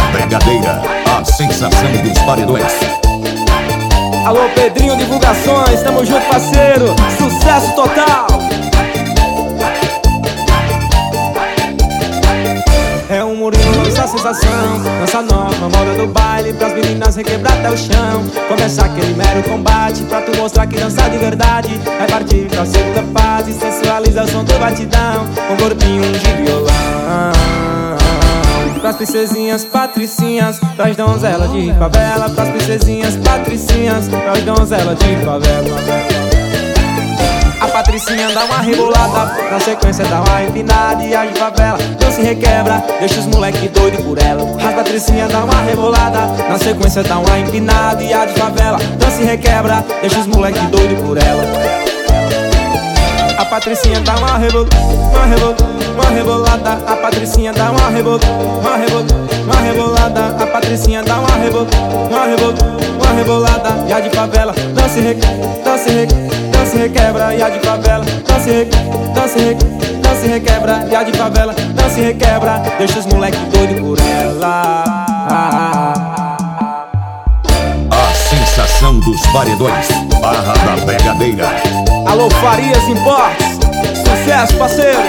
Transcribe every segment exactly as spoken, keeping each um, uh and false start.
Pegadeira, a sensação dos paredões. Alô Pedrinho Divulgações, tamo junto, parceiro, sucesso total. É um Murilo, lança a sensação, lança nova, moda do baile, pras meninas requebrar até o chão. Começa aquele mero combate, pra tu mostrar que dança de verdade. Vai partir pra segunda fase, sensualiza o som do batidão, com corpinho de violão. Pras princesinhas patricinhas, pras donzelas de favela. Pras princesinhas patricinhas, pras donzelas de favela. A patricinha dá uma rebolada, na sequência dá uma empinada. E a de favela não se requebra, deixa os moleque doido por ela. A patricinha dá uma rebolada, na sequência dá uma empinada. E a de favela não se requebra, deixa os moleque doido por ela. A patricinha dá uma rebolada, uma rebolada, uma rebolada. A patricinha dá uma rebolada, uma rebolada, uma rebolada. A patricinha dá uma rebolada, uma rebolada, uma rebolada. E a de favela não se requebra, não se requebra, não se requebra. E a de favela não se requebra, não se requebra, não se requebra. E a de favela não se requebra, deixa os moleque doido por ela. A sensação dos paredões, Barra da Pegadeira. Alô Farias Imports, sucesso, parceiro.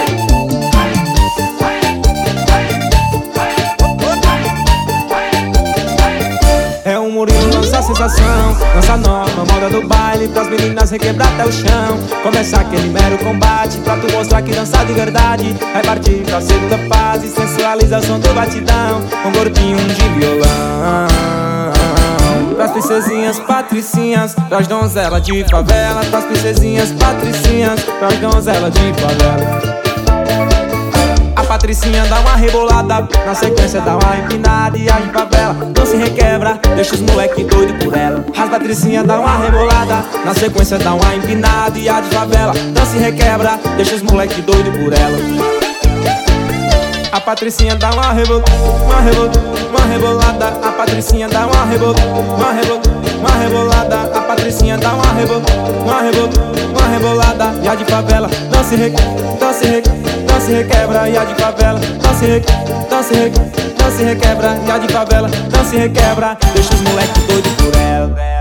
É um Murilo, lança a sensação, lança nova, moda do baile, pras meninas requebrar até o chão. Começa aquele mero combate, pra tu mostrar que dança de verdade. Vai partir pra segunda fase, sensualiza o som do batidão, com corpinho de violão. Pras princesinhas patricinhas, pras donzelas de favela. Pras princesinhas patricinhas, pras donzelas de favela. A patricinha dá uma rebolada, na sequência dá uma empinada. E a de favela não se requebra, deixa os moleque doido por ela. As patricinha dá uma rebolada, na sequência dá uma empinada. E a de favela não se requebra, deixa os moleque doido por ela. A patricinha dá uma rebolada, uma rebolada, uma rebolada. A patricinha dá uma rebolada, uma rebolada, uma rebolada. A patricinha dá uma rebolada, uma rebolada, uma rebolada. E a de favela não se requebra, não se requebra, não se requebra. E a de favela não se requebra, não se requebra, não se requebra. E a de favela não se requebra, deixa os moleque doido por ela.